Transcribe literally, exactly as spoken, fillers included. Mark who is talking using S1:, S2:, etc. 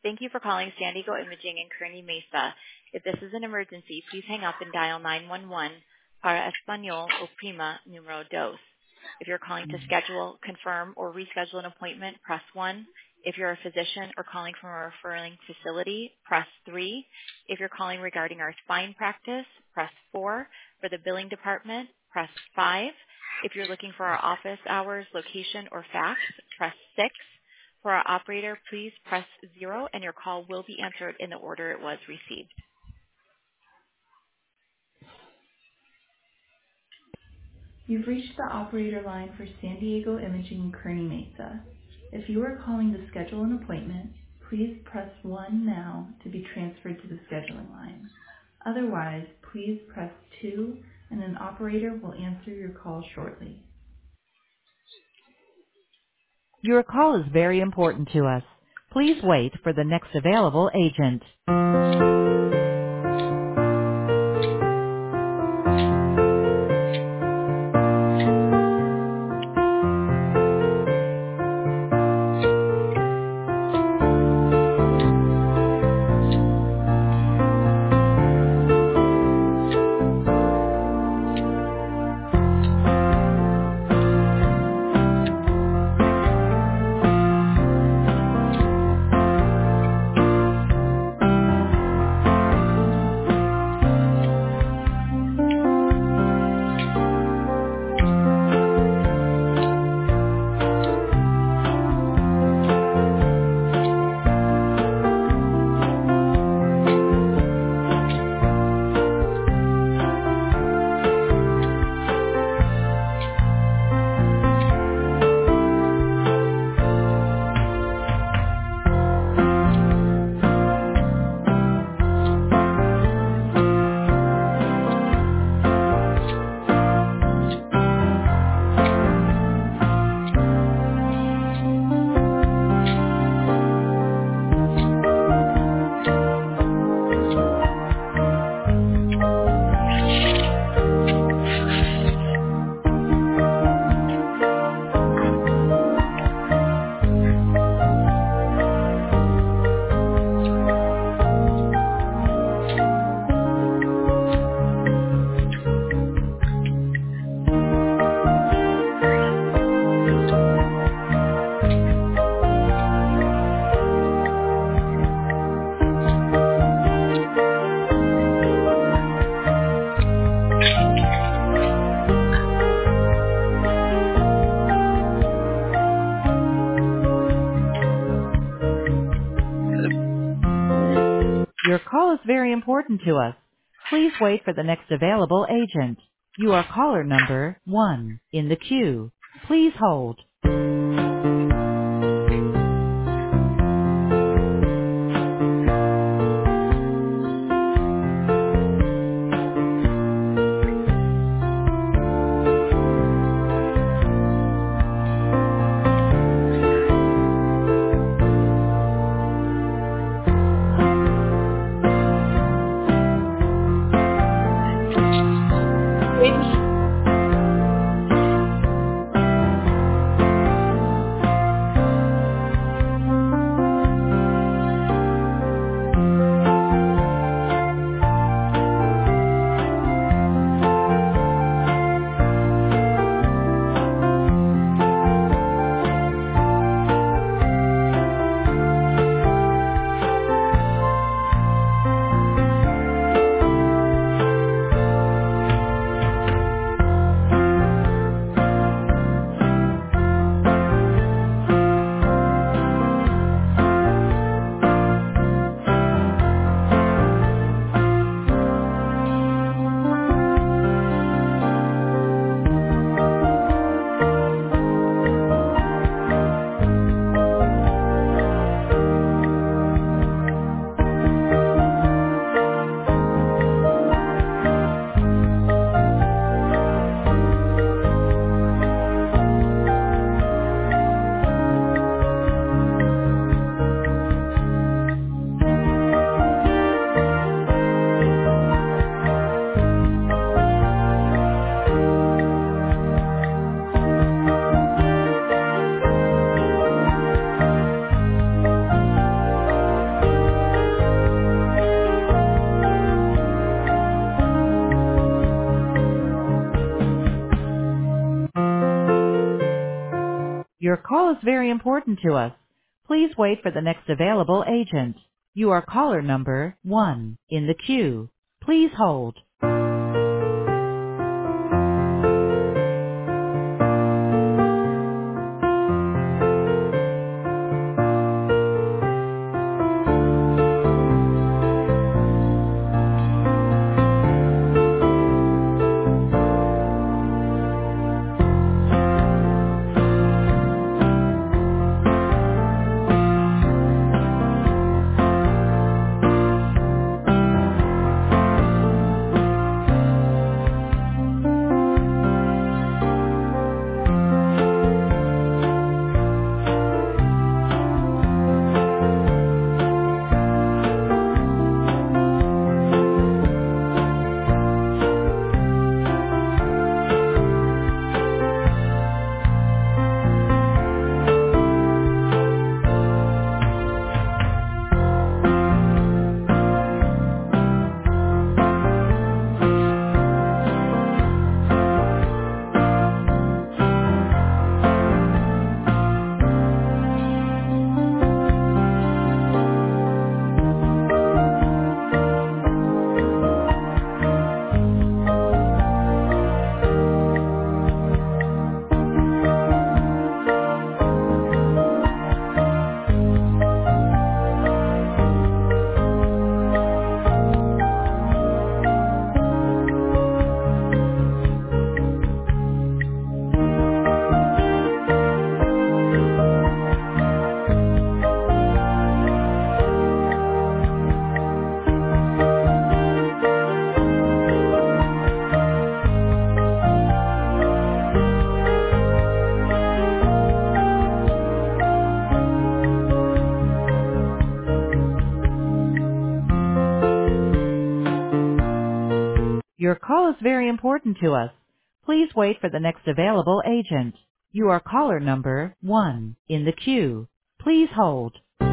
S1: Thank you for calling San Diego Imaging in Kearney Mesa. If this is an emergency, please hang up and dial nine one one. Para Español, oprima número dos. If you're calling to schedule, confirm, or reschedule an appointment, press one. If you're a physician or calling from a referring facility, press three. If you're calling regarding our spine practice, press four. For the billing department, press five. If you're looking for our office hours, location, or fax, press six. For our operator, please press zero, and your call will be answered in the order it was received.
S2: You've reached the operator line for San Diego Imaging in Kearney Mesa. If you are calling to schedule an appointment, please press one now to be transferred to the scheduling line. Otherwise, please press two and an operator will answer your call shortly.
S3: Your call is very important to us. Please wait for the next available agent. Your call is very important to us. Please wait for the next available agent. You are caller number one in the queue. Please hold. Your call is very important to us. Please wait for the next available agent. You are caller number one in the queue. Please hold. Your call is very important to us. Please wait for the next available agent. You are caller number one in the queue. Please hold.